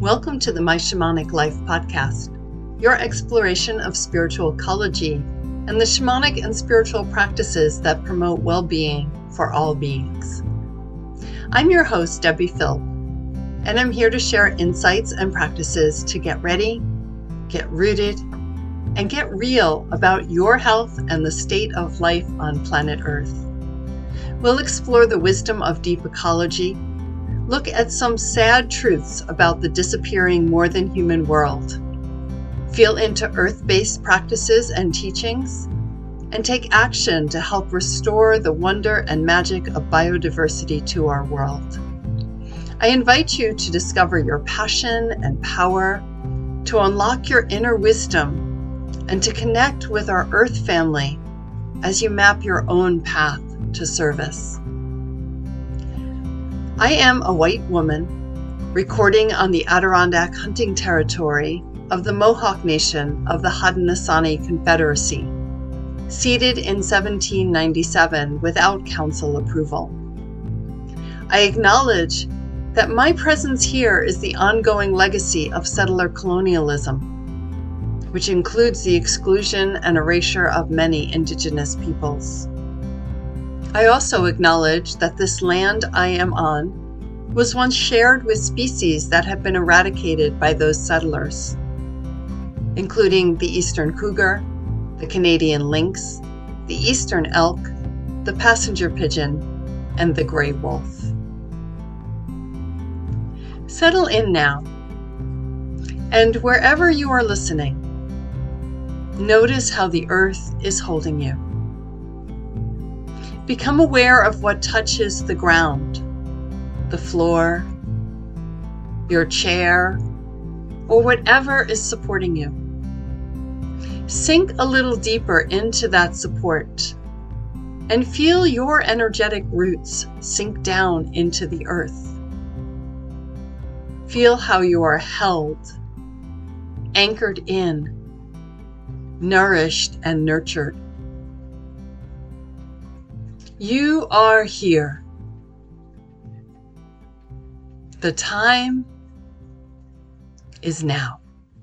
Welcome to the My Shamanic Life podcast, your exploration of spiritual ecology and the shamanic and spiritual practices that promote well-being for all beings. I'm your host, Debbie Philp, and I'm here to share insights and practices to get ready, get rooted, and get real about your health and the state of life on planet Earth. We'll explore the wisdom of deep ecology, look at some sad truths about the disappearing more than human world, feel into earth-based practices and teachings, and take action to help restore the wonder and magic of biodiversity to our world. I invite you to discover your passion and power, to unlock your inner wisdom, and to connect with our Earth family as you map your own path to service. I am a white woman recording on the Adirondack hunting territory of the Mohawk Nation of the Haudenosaunee Confederacy, seated in 1797 without council approval. I acknowledge that my presence here is the ongoing legacy of settler colonialism, which includes the exclusion and erasure of many indigenous peoples. I also acknowledge that this land I am on was once shared with species that have been eradicated by those settlers, including the eastern cougar, the Canadian lynx, the eastern elk, the passenger pigeon, and the gray wolf. Settle in now, and wherever you are listening, notice how the earth is holding you. Become aware of what touches the ground, the floor, your chair, or whatever is supporting you. Sink a little deeper into that support and feel your energetic roots sink down into the earth. Feel how you are held, anchored in, nourished and nurtured. You are here. The time is now.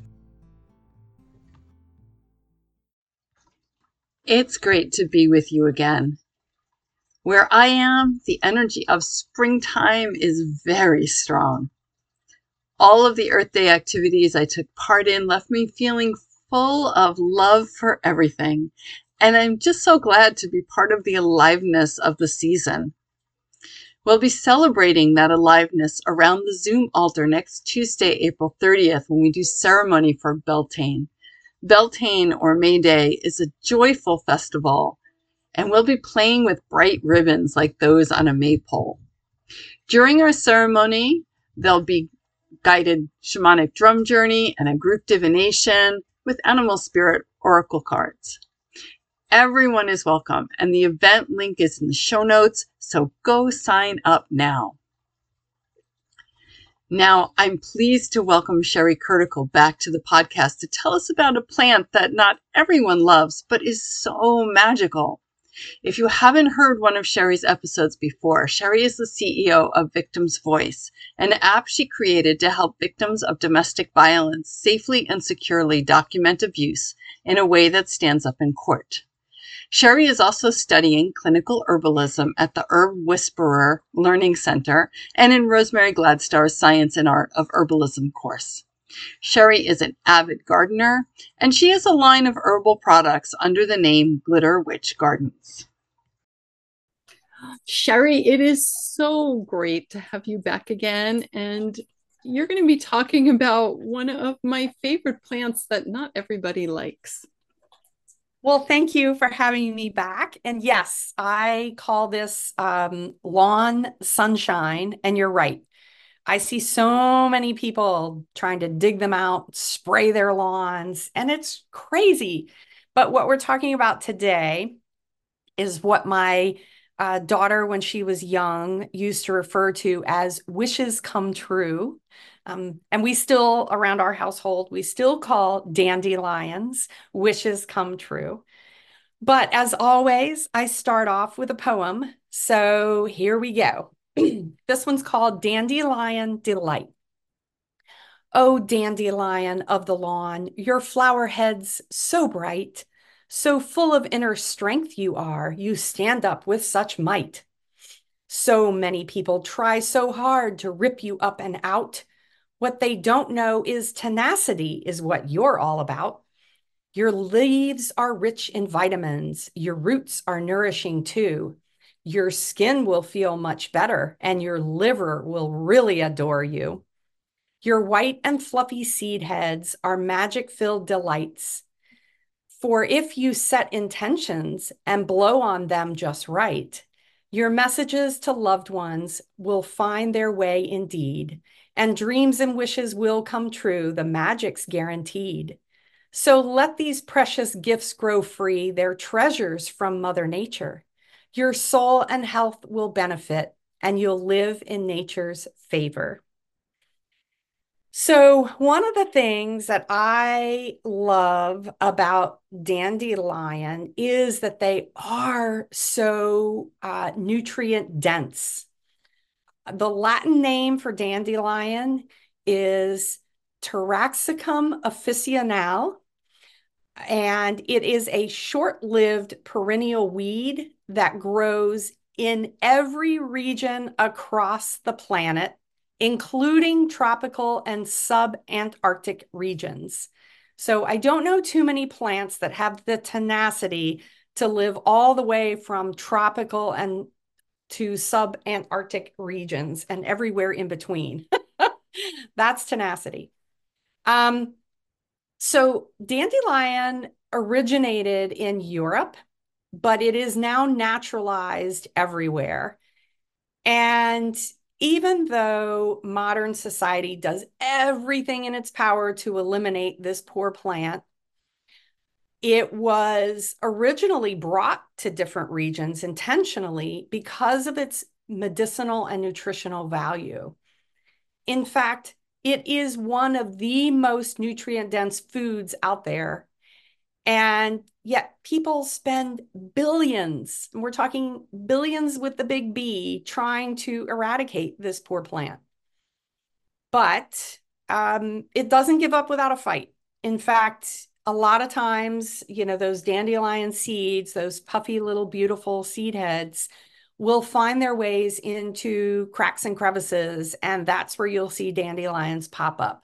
It's great to be with you again. Where I am, the energy of springtime is very strong. All of the Earth Day activities I took part in left me feeling full of love for everything. And I'm just so glad to be part of the aliveness of the season. We'll be celebrating that aliveness around the Zoom altar next Tuesday, April 30th, when we do ceremony for Beltane. Beltane, or May Day, is a joyful festival, and we'll be playing with bright ribbons like those on a maypole. During our ceremony, there'll be guided shamanic drum journey and a group divination with animal spirit oracle cards. Everyone is welcome, and the event link is in the show notes, so go sign up now. Now, I'm pleased to welcome Sherry Curticle back to the podcast to tell us about a plant that not everyone loves, but is so magical. If you haven't heard one of Sherry's episodes before, Sherry is the CEO of Victim's Voice, an app she created to help victims of domestic violence safely and securely document abuse in a way that stands up in court. Sherry is also studying clinical herbalism at the Herb Whisperer Learning Center and in Rosemary Gladstar's Science and Art of Herbalism course. Sherry is an avid gardener, and she has a line of herbal products under the name Glitter Witch Gardens. Sherry, it is so great to have you back again, and you're going to be talking about one of my favorite plants that not everybody likes. Well, thank you for having me back. And yes, I call this lawn sunshine. And you're right. I see so many people trying to dig them out, spray their lawns, and it's crazy. But what we're talking about today is what my daughter, when she was young, used to refer to as wishes come true. And we still, around our household, we still call dandelions wishes come true. But as always, I start off with a poem. So here we go. This one's called Dandelion Delight. Oh, dandelion of the lawn, your flower heads so bright, so full of inner strength you are, you stand up with such might. So many people try so hard to rip you up and out. What they don't know is tenacity is what you're all about. Your leaves are rich in vitamins. Your roots are nourishing too. Your skin will feel much better, and your liver will really adore you. Your white and fluffy seed heads are magic-filled delights. For if you set intentions and blow on them just right, your messages to loved ones will find their way indeed, and dreams and wishes will come true. The magic's guaranteed. So let these precious gifts grow free. They're treasures from Mother Nature. Your soul and health will benefit, and you'll live in nature's favor. So one of the things that I love about dandelion is that they are so nutrient dense. The Latin name for dandelion is Taraxacum officinale, and it is a short-lived perennial weed that grows in every region across the planet, including tropical and sub-Antarctic regions. So I don't know too many plants that have the tenacity to live all the way from tropical and to sub-Antarctic regions and everywhere in between. That's tenacity. So dandelion originated in Europe, but it is now naturalized everywhere. And even though modern society does everything in its power to eliminate this poor plant, it was originally brought to different regions intentionally because of its medicinal and nutritional value. In fact, it is one of the most nutrient-dense foods out there. And yet people spend billions, and we're talking billions with the big B, trying to eradicate this poor plant. But it doesn't give up without a fight. In fact, a lot of times, those dandelion seeds, those puffy little beautiful seed heads, will find their ways into cracks and crevices, and that's where you'll see dandelions pop up.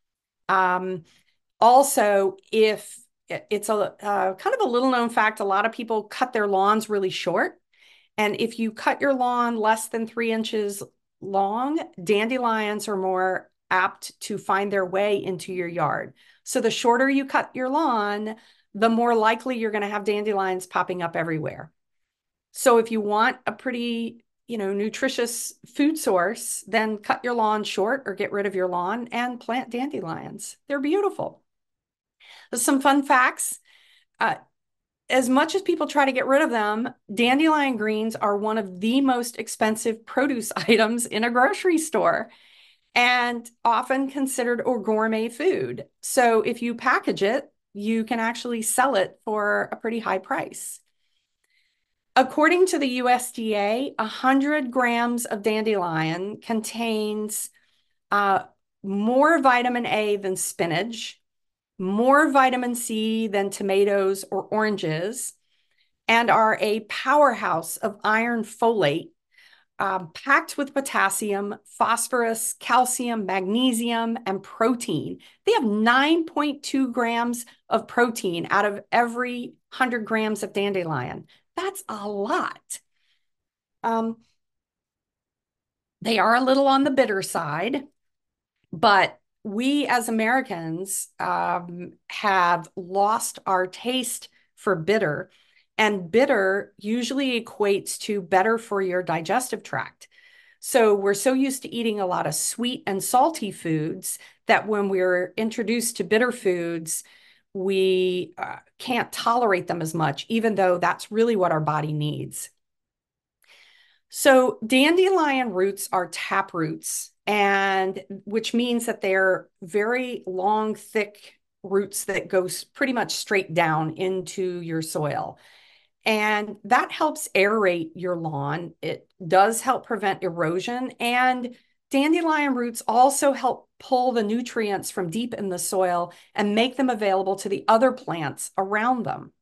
Also, if it's a kind of a little known fact, a lot of people cut their lawns really short. And if you cut your lawn less than 3 inches long, dandelions are more apt to find their way into your yard. So the shorter you cut your lawn, the more likely you're going to have dandelions popping up everywhere. So if you want a pretty, nutritious food source, then cut your lawn short or get rid of your lawn and plant dandelions. They're beautiful. Some fun facts. As much as people try to get rid of them, dandelion greens are one of the most expensive produce items in a grocery store and often considered a gourmet food. So if you package it, you can actually sell it for a pretty high price. According to the USDA, 100 grams of dandelion contains more vitamin A than spinach, more vitamin C than tomatoes or oranges, and are a powerhouse of iron folate, packed with potassium, phosphorus, calcium, magnesium, and protein. They have 9.2 grams of protein out of every 100 grams of dandelion. That's a lot. They are a little on the bitter side, but we as Americans have lost our taste for bitter, and bitter usually equates to better for your digestive tract. So we're so used to eating a lot of sweet and salty foods that when we're introduced to bitter foods, we can't tolerate them as much, even though that's really what our body needs. So dandelion roots are tap roots, and which means that they're very long, thick roots that go pretty much straight down into your soil. And that helps aerate your lawn. It does help prevent erosion and Dandelion roots also help pull the nutrients from deep in the soil and make them available to the other plants around them.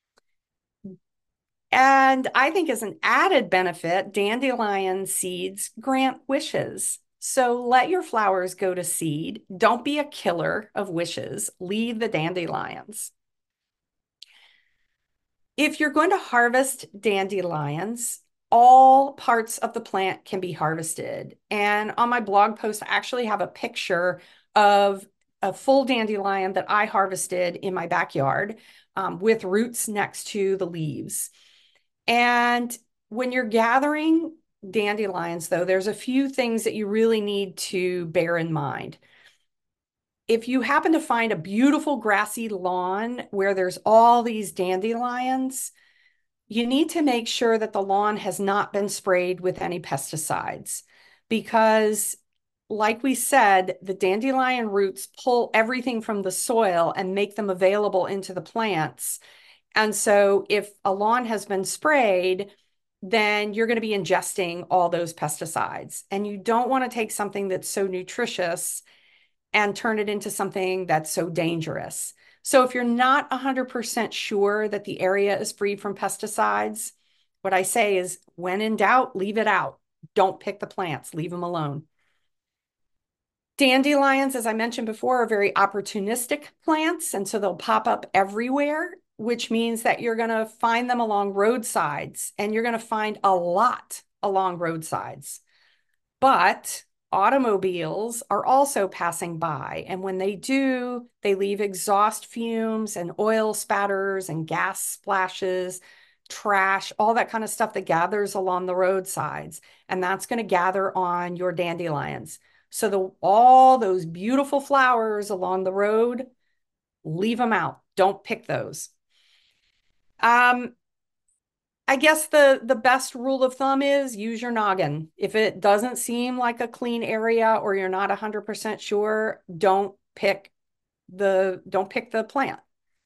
And I think as an added benefit, dandelion seeds grant wishes. So let your flowers go to seed. Don't be a killer of wishes. Leave the dandelions. If you're going to harvest dandelions, all parts of the plant can be harvested. And on my blog post, I actually have a picture of a full dandelion that I harvested in my backyard with roots next to the leaves. And when you're gathering dandelions, though, there's a few things that you really need to bear in mind. If you happen to find a beautiful grassy lawn where there's all these dandelions, you need to make sure that the lawn has not been sprayed with any pesticides because, like we said, the dandelion roots pull everything from the soil and make them available into the plants. And so if a lawn has been sprayed, then you're going to be ingesting all those pesticides. And you don't want to take something that's so nutritious and turn it into something that's so dangerous. So if you're not 100% sure that the area is free from pesticides, what I say is when in doubt, leave it out. Don't pick the plants, leave them alone. Dandelions, as I mentioned before, are very opportunistic plants, and so they'll pop up everywhere, which means that you're going to find them along roadsides, and you're going to find a lot along roadsides. But automobiles are also passing by, and when they do, they leave exhaust fumes and oil spatters and gas splashes, trash, all that kind of stuff that gathers along the roadsides, and that's going to gather on your dandelions. So all those beautiful flowers along the road, leave them out. Don't pick those. I guess the best rule of thumb is use your noggin. If it doesn't seem like a clean area or you're not 100% sure, don't pick the plant.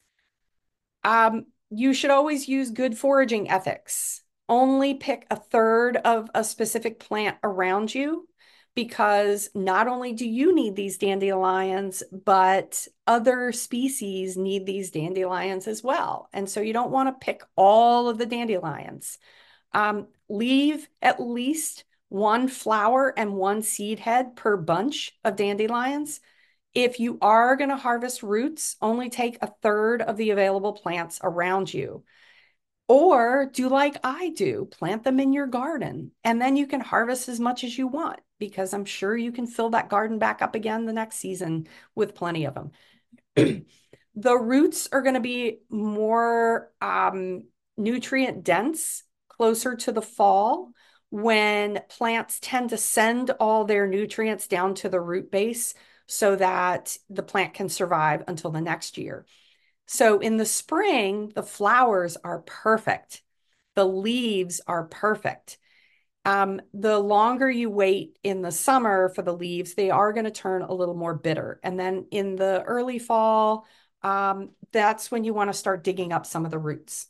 You should always use good foraging ethics. Only pick a third of a specific plant around you because not only do you need these dandelions, but other species need these dandelions as well. And so you don't want to pick all of the dandelions. Leave at least one flower and one seed head per bunch of dandelions. If you are going to harvest roots, only take a third of the available plants around you. Or do like I do, plant them in your garden, and then you can harvest as much as you want because I'm sure you can fill that garden back up again the next season with plenty of them. The roots are going to be more nutrient dense closer to the fall when plants tend to send all their nutrients down to the root base so that the plant can survive until the next year. So in the spring, the flowers are perfect. The leaves are perfect. The longer you wait in the summer for the leaves, they are going to turn a little more bitter. And then in the early fall, that's when you want to start digging up some of the roots.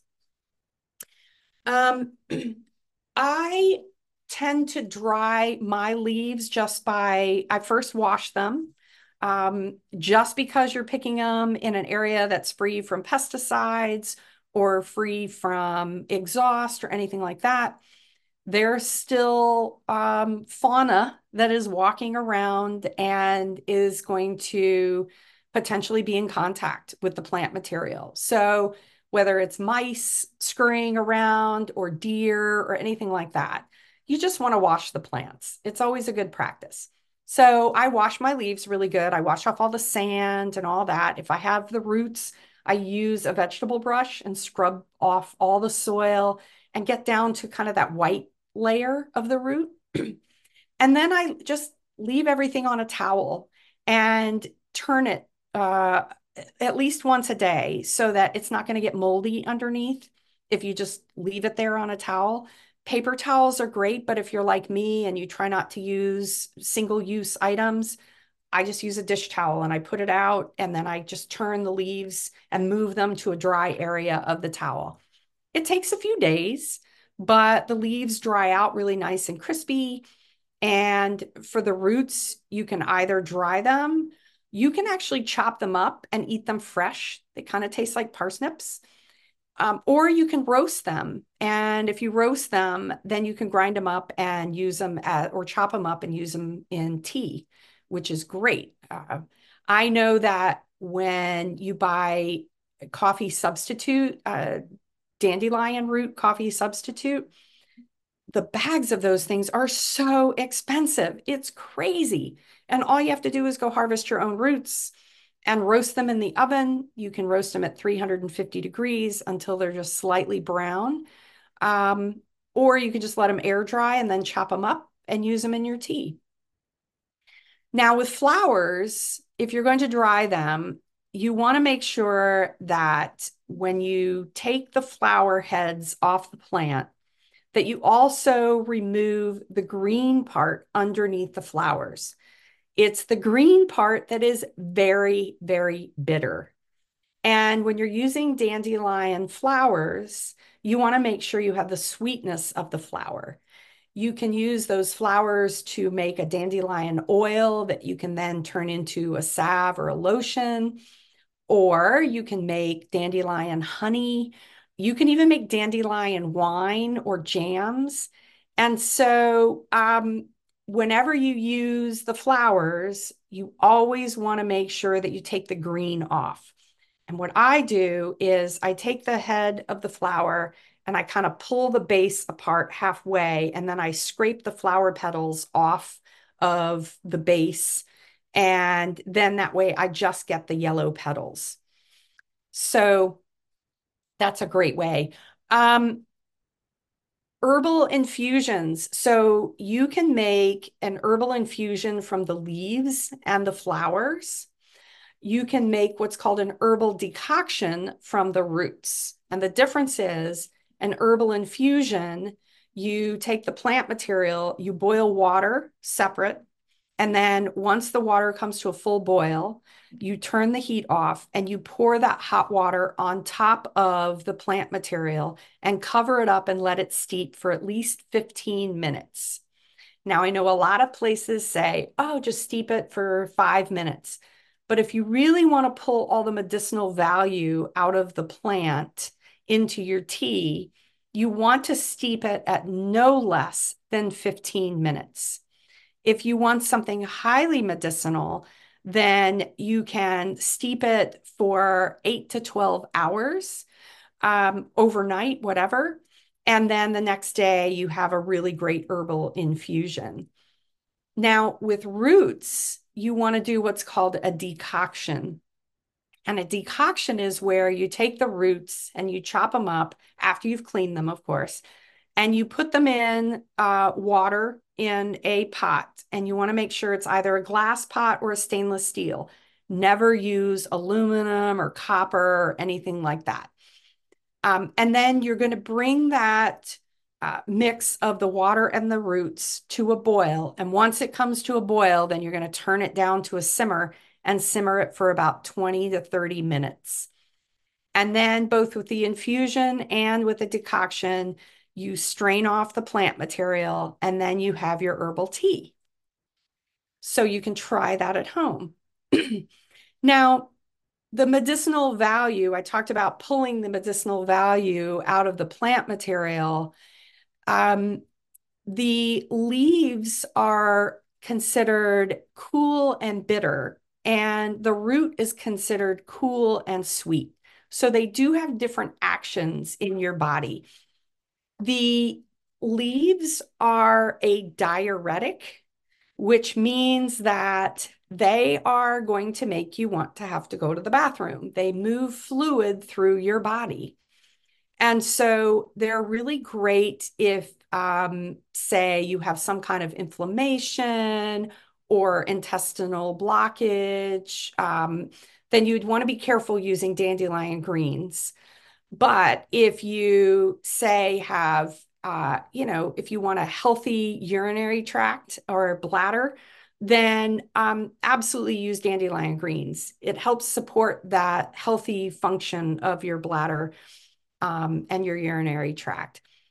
I tend to dry my leaves I first wash them. Just because you're picking them in an area that's free from pesticides or free from exhaust or anything like that, there's still fauna that is walking around and is going to potentially be in contact with the plant material. So whether it's mice scurrying around or deer or anything like that, you just want to wash the plants. It's always a good practice. So I wash my leaves really good. I wash off all the sand and all that. If I have the roots, I use a vegetable brush and scrub off all the soil and get down to kind of that white layer of the root. And then I just leave everything on a towel and turn it at least once a day so that it's not going to get moldy underneath if you just leave it there on a towel. Paper towels are great, but if you're like me and you try not to use single-use items, I just use a dish towel and I put it out and then I just turn the leaves and move them to a dry area of the towel. It takes a few days, but the leaves dry out really nice and crispy. And for the roots, you can either dry them, you can actually chop them up and eat them fresh. They kind of taste like parsnips. Or you can roast them. And if you roast them, then you can grind them up and use them or chop them up and use them in tea, which is great. I know that when you buy coffee substitute, dandelion root coffee substitute, the bags of those things are so expensive. It's crazy. And all you have to do is go harvest your own roots and roast them in the oven. You can roast them at 350 degrees until they're just slightly brown. Or you can just let them air dry and then chop them up and use them in your tea. Now with flowers, if you're going to dry them, you want to make sure that when you take the flower heads off the plant, that you also remove the green part underneath the flowers. It's the green part that is very, very bitter. And when you're using dandelion flowers, you want to make sure you have the sweetness of the flower. You can use those flowers to make a dandelion oil that you can then turn into a salve or a lotion, or you can make dandelion honey. You can even make dandelion wine or jams. And so whenever you use the flowers, you always want to make sure that you take the green off. And what I do is I take the head of the flower and I kind of pull the base apart halfway, and then I scrape the flower petals off of the base. And then that way I just get the yellow petals. So that's a great way. Herbal infusions. So you can make an herbal infusion from the leaves and the flowers. You can make what's called an herbal decoction from the roots. And the difference is an herbal infusion, you take the plant material, you boil water separate, and then once the water comes to a full boil, you turn the heat off and you pour that hot water on top of the plant material and cover it up and let it steep for at least 15 minutes. Now, I know a lot of places say, oh, just steep it for 5 minutes. But if you really want to pull all the medicinal value out of the plant into your tea, you want to steep it at no less than 15 minutes. If you want something highly medicinal, then you can steep it for 8 to 12 hours, overnight, whatever. And then the next day you have a really great herbal infusion. Now with roots, you want to do what's called a decoction. And a decoction is where you take the roots and you chop them up after you've cleaned them, of course, and you put them in water in a pot. And you want to make sure it's either a glass pot or a stainless steel. Never use aluminum or copper or anything like that. And then you're going to bring that mix of the water and the roots to a boil. And once it comes to a boil, then you're going to turn it down to a simmer and simmer it for about 20 to 30 minutes. And then both with the infusion and with the decoction, you strain off the plant material and then you have your herbal tea. So you can try that at home. Now, the medicinal value, I talked about pulling the medicinal value out of the plant material. The leaves are considered cool and bitter, and the root is considered cool and sweet. So they do have different actions in your body. The leaves are a diuretic, which means that they are going to make you want to have to go to the bathroom. They move fluid through your body. And so they're really great if, say, you have some kind of inflammation or intestinal blockage, then you'd want to be careful using dandelion greens. But if you, say, have, if you want a healthy urinary tract or bladder, then absolutely use dandelion greens. It helps support that healthy function of your bladder and your urinary tract.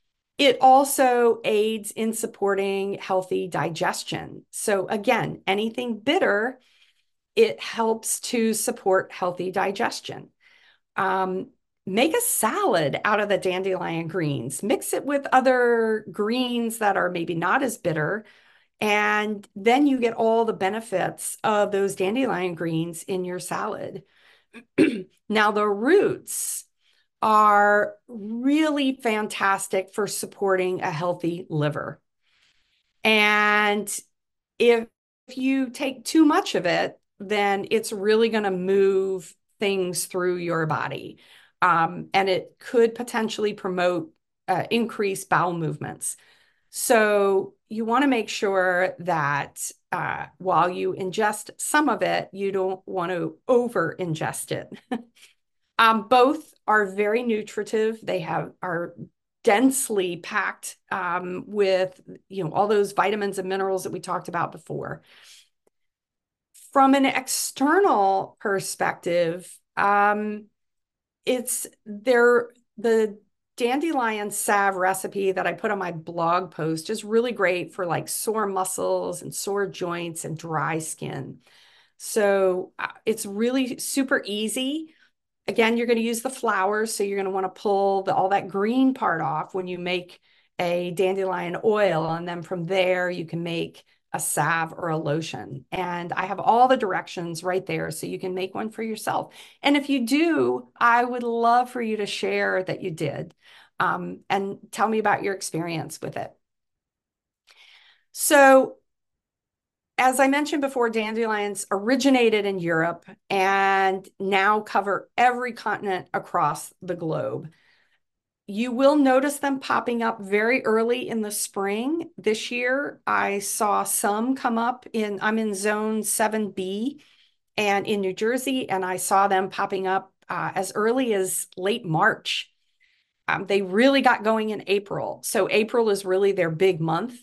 It also aids in supporting healthy digestion. So again, anything bitter, it helps to support healthy digestion. Make a salad out of the dandelion greens. Mix it with other greens that are maybe not as bitter, and then you get all the benefits of those dandelion greens in your salad. Now, the roots are really fantastic for supporting a healthy liver. And if you take too much of it, then it's really going to move things through your body. And it could potentially promote increased bowel movements. So you want to make sure that while you ingest some of it, you don't want to over ingest it. Both are very nutritive. They are densely packed with all those vitamins and minerals that we talked about before. From an external perspective, the dandelion salve recipe that I put on my blog post is really great for like sore muscles and sore joints and dry skin. So it's really super easy. Again, you're going to use the flowers, so you're going to want to pull all that green part off when you make a dandelion oil, and then from there you can make a salve or a lotion. And I have all the directions right there, so you can make one for yourself. And if you do, I would love for you to share that you did, and tell me about your experience with it. So, as I mentioned before, dandelions originated in Europe and now cover every continent across the globe. You will notice them popping up very early in the spring. This year, I saw some come up I'm in zone 7B and in New Jersey, and I saw them popping up as early as late March. They really got going in April. So April is really their big month.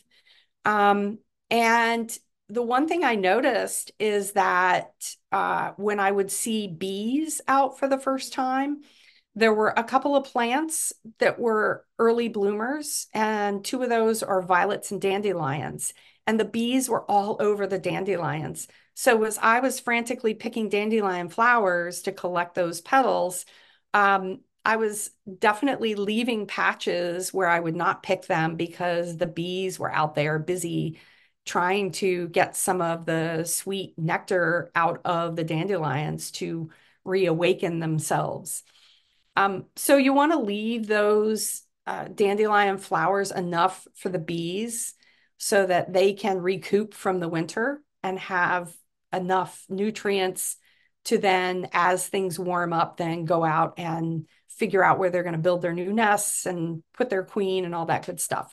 And the one thing I noticed is that when I would see bees out for the first time, there were a couple of plants that were early bloomers, and two of those are violets and dandelions. And the bees were all over the dandelions. So as I was frantically picking dandelion flowers to collect those petals, I was definitely leaving patches where I would not pick them because the bees were out there busy trying to get some of the sweet nectar out of the dandelions to reawaken themselves. So you want to leave those dandelion flowers enough for the bees so that they can recoup from the winter and have enough nutrients to then, as things warm up, then go out and figure out where they're going to build their new nests and put their queen and all that good stuff.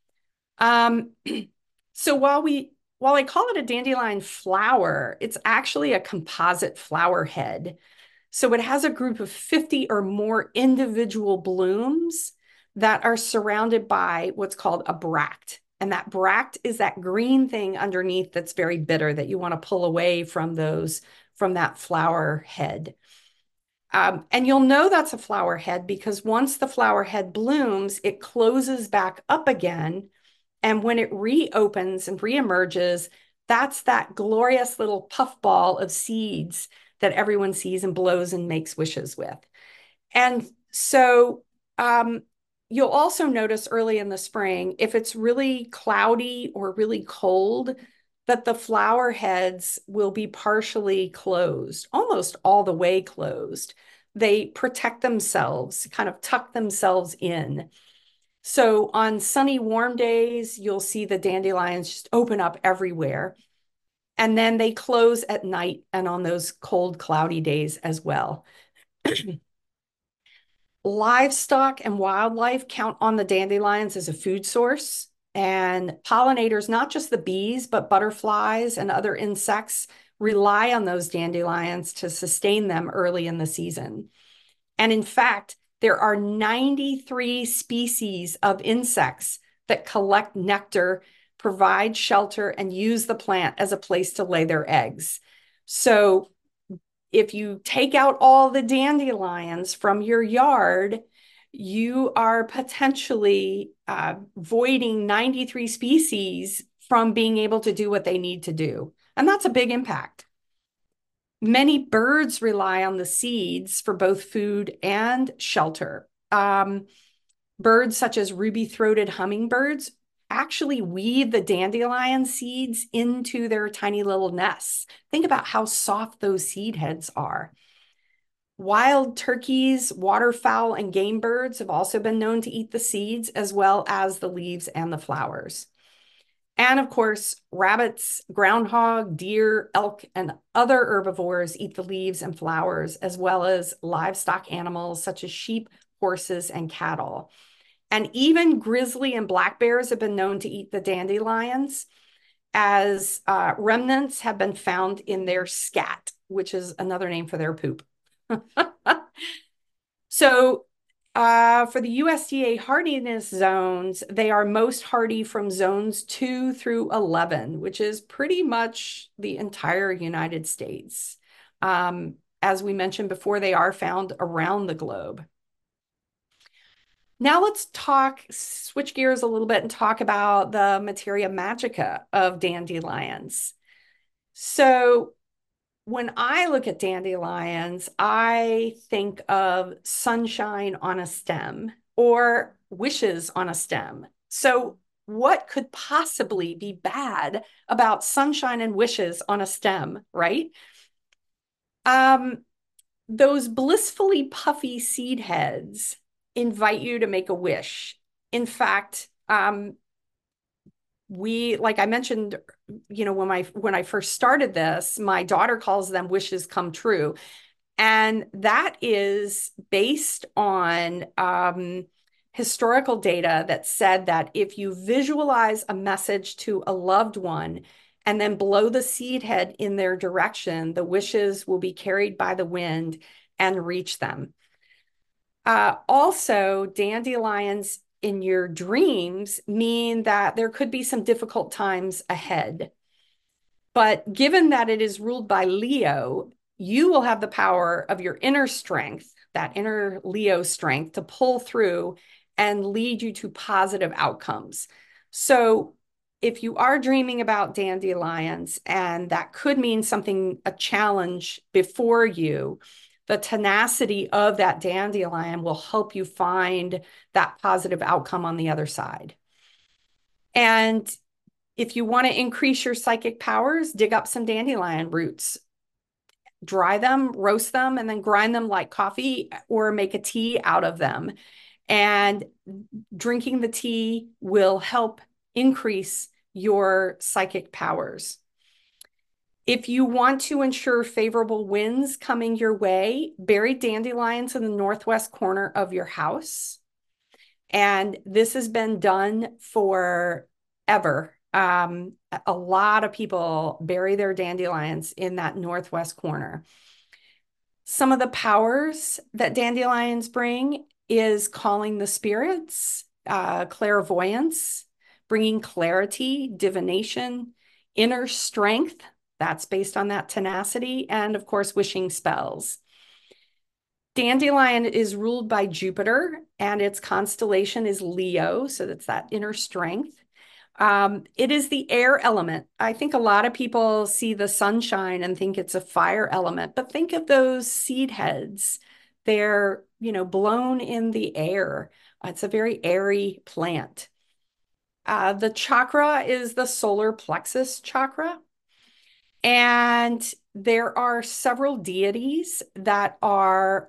So while I call it a dandelion flower, it's actually a composite flower head. So it has a group of 50 or more individual blooms that are surrounded by what's called a bract. And that bract is that green thing underneath that's very bitter that you want to pull away from that flower head. And you'll know that's a flower head because once the flower head blooms, it closes back up again. And when it reopens and reemerges, that's that glorious little puffball of seeds that everyone sees and blows and makes wishes with. And so you'll also notice early in the spring, if it's really cloudy or really cold, that the flower heads will be partially closed, almost all the way closed. They protect themselves, kind of tuck themselves in. So on sunny, warm days, you'll see the dandelions just open up everywhere. And then they close at night and on those cold, cloudy days as well. Livestock and wildlife count on the dandelions as a food source. And pollinators, not just the bees, but butterflies and other insects, rely on those dandelions to sustain them early in the season. And in fact, there are 93 species of insects that collect nectar, provide shelter, and use the plant as a place to lay their eggs. So if you take out all the dandelions from your yard, you are potentially voiding 93 species from being able to do what they need to do. And that's a big impact. Many birds rely on the seeds for both food and shelter. Birds such as ruby-throated hummingbirds actually weave the dandelion seeds into their tiny little nests. Think about how soft those seed heads are. Wild turkeys, waterfowl, and game birds have also been known to eat the seeds, as well as the leaves and the flowers. And of course, rabbits, groundhog, deer, elk, and other herbivores eat the leaves and flowers, as well as livestock animals such as sheep, horses, and cattle. And even grizzly and black bears have been known to eat the dandelions, as remnants have been found in their scat, which is another name for their poop. So for the USDA hardiness zones, they are most hardy from zones 2 through 11, which is pretty much the entire United States. As we mentioned before, they are found around the globe. Now let's switch gears a little bit and talk about the materia magica of dandelions. So when I look at dandelions, I think of sunshine on a stem or wishes on a stem. So what could possibly be bad about sunshine and wishes on a stem, right? Those blissfully puffy seed heads invite you to make a wish. In fact, like I mentioned, when I first started this, my daughter calls them wishes come true. And that is based on historical data that said that if you visualize a message to a loved one and then blow the seed head in their direction, the wishes will be carried by the wind and reach them. Also, dandelions in your dreams mean that there could be some difficult times ahead. But given that it is ruled by Leo, you will have the power of your inner strength, that inner Leo strength, to pull through and lead you to positive outcomes. So if you are dreaming about dandelions, and that could mean something, a challenge before you, the tenacity of that dandelion will help you find that positive outcome on the other side. And if you want to increase your psychic powers, dig up some dandelion roots, dry them, roast them, and then grind them like coffee or make a tea out of them. And drinking the tea will help increase your psychic powers. If you want to ensure favorable winds coming your way, bury dandelions in the northwest corner of your house. And this has been done forever. A lot of people bury their dandelions in that northwest corner. Some of the powers that dandelions bring is calling the spirits, clairvoyance, bringing clarity, divination, inner strength. That's based on that tenacity, and of course, wishing spells. Dandelion is ruled by Jupiter, and its constellation is Leo, so that's that inner strength. It is the air element. I think a lot of people see the sunshine and think it's a fire element, but think of those seed heads. They're, blown in the air. It's a very airy plant. The chakra is the solar plexus chakra. And there are several deities that are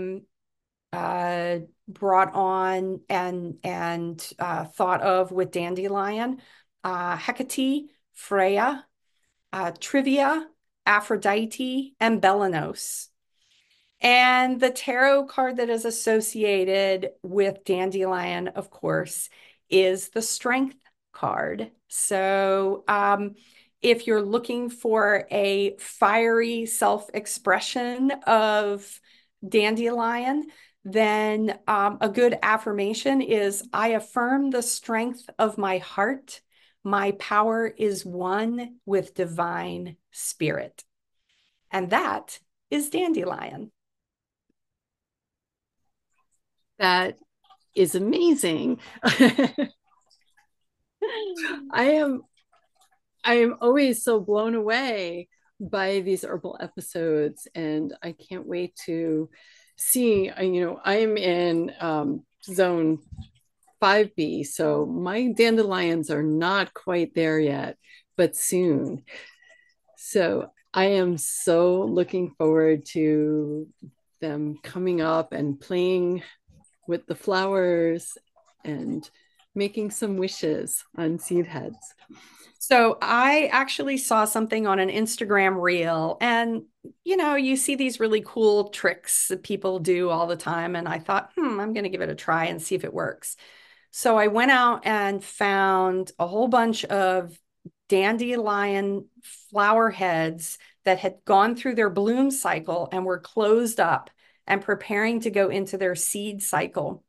brought on and thought of with dandelion. Hecate, Freya, Trivia, Aphrodite, and Belanos. And the tarot card that is associated with dandelion, of course, is the Strength card. So if you're looking for a fiery self-expression of dandelion, then a good affirmation is, I affirm the strength of my heart. My power is one with divine spirit. And that is dandelion. That is amazing. I am always so blown away by these herbal episodes, and I can't wait to see. I'm in zone 5B, so my dandelions are not quite there yet, but soon. So I am so looking forward to them coming up and playing with the flowers and making some wishes on seed heads. So I actually saw something on an Instagram reel, and you see these really cool tricks that people do all the time. And I thought, I'm going to give it a try and see if it works. So I went out and found a whole bunch of dandelion flower heads that had gone through their bloom cycle and were closed up and preparing to go into their seed cycle.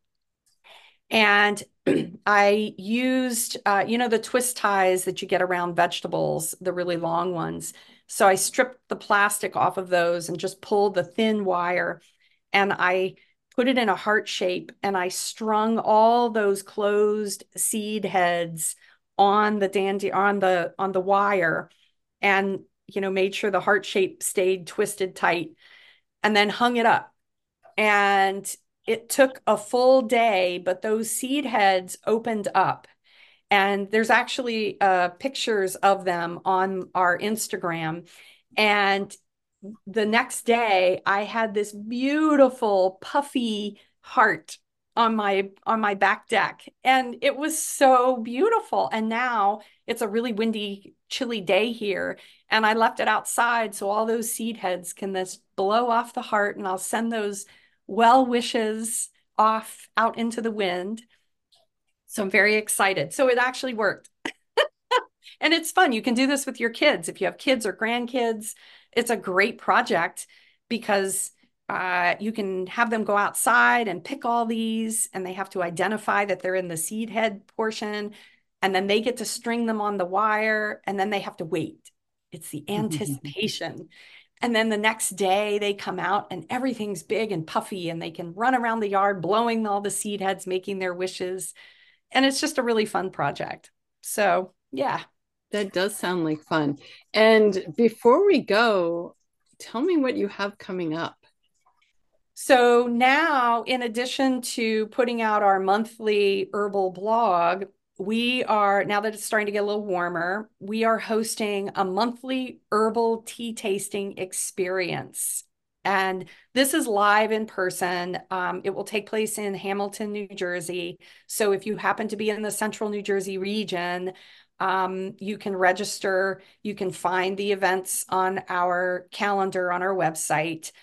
And I used, the twist ties that you get around vegetables, the really long ones. So I stripped the plastic off of those and just pulled the thin wire, and I put it in a heart shape, and I strung all those closed seed heads on the wire, and made sure the heart shape stayed twisted tight, and then hung it up. And it took a full day, but those seed heads opened up. And there's actually pictures of them on our Instagram. And the next day, I had this beautiful puffy heart on my back deck, and it was so beautiful. And now it's a really windy, chilly day here, and I left it outside so all those seed heads can just blow off the heart, and I'll send those well wishes off out into the wind. So I'm very excited. So it actually worked. And it's fun. You can do this with your kids. If you have kids or grandkids, it's a great project because you can have them go outside and pick all these, and they have to identify that they're in the seed head portion. And then they get to string them on the wire, and then they have to wait. It's the anticipation. And then the next day they come out and everything's big and puffy, and they can run around the yard blowing all the seed heads, making their wishes. And it's just a really fun project. So, yeah. That does sound like fun. And before we go, tell me what you have coming up. So now, in addition to putting out our monthly herbal blog, now that it's starting to get a little warmer, we are hosting a monthly herbal tea tasting experience. And this is live in person. It will take place in Hamilton, New Jersey. So if you happen to be in the central New Jersey region, you can register. You can find the events on our calendar on our website.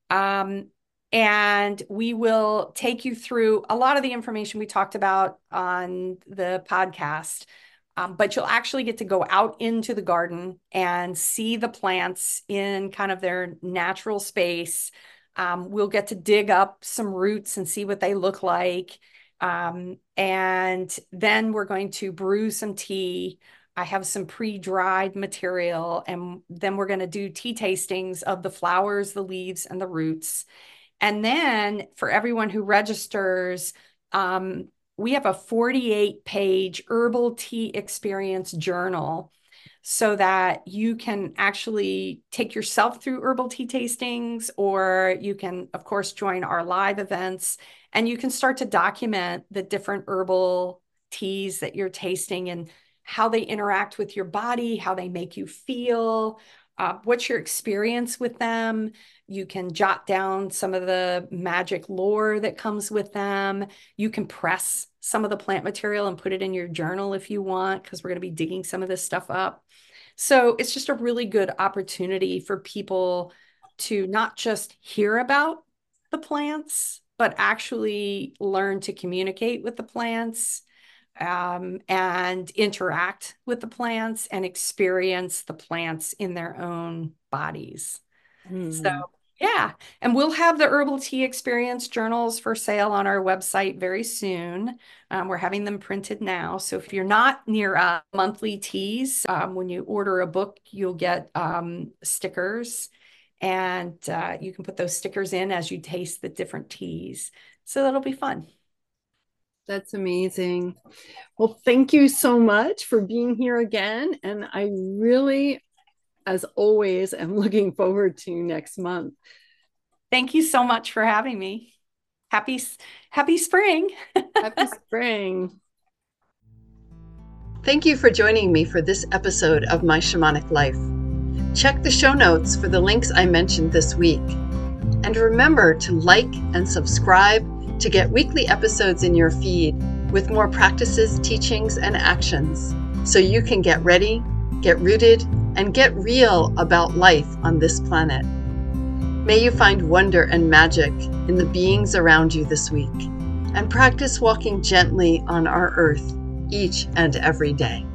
And we will take you through a lot of the information we talked about on the podcast. But you'll actually get to go out into the garden and see the plants in kind of their natural space. We'll get to dig up some roots and see what they look like. And then we're going to brew some tea. I have some pre-dried material, and then we're going to do tea tastings of the flowers, the leaves, and the roots. And then for everyone who registers, we have a 48-page herbal tea experience journal so that you can actually take yourself through herbal tea tastings, or you can, of course, join our live events, and you can start to document the different herbal teas that you're tasting and how they interact with your body, how they make you feel, what's your experience with them. You can jot down some of the magic lore that comes with them. You can press some of the plant material and put it in your journal if you want, because we're going to be digging some of this stuff up. So it's just a really good opportunity for people to not just hear about the plants, but actually learn to communicate with the plants, and interact with the plants and experience the plants in their own bodies. So, yeah. And we'll have the herbal tea experience journals for sale on our website very soon. We're having them printed now. So if you're not near monthly teas, when you order a book, you'll get stickers, and you can put those stickers in as you taste the different teas. So that'll be fun. That's amazing. Well, thank you so much for being here again. And I really, as always, am looking forward to next month. Thank you so much for having me. Happy spring. Happy spring. Thank you for joining me for this episode of My Shamanic Life. Check the show notes for the links I mentioned this week. And remember to like and subscribe to get weekly episodes in your feed with more practices, teachings, and actions so you can get ready, get rooted, and get real about life on this planet. May you find wonder and magic in the beings around you this week, and practice walking gently on our earth each and every day.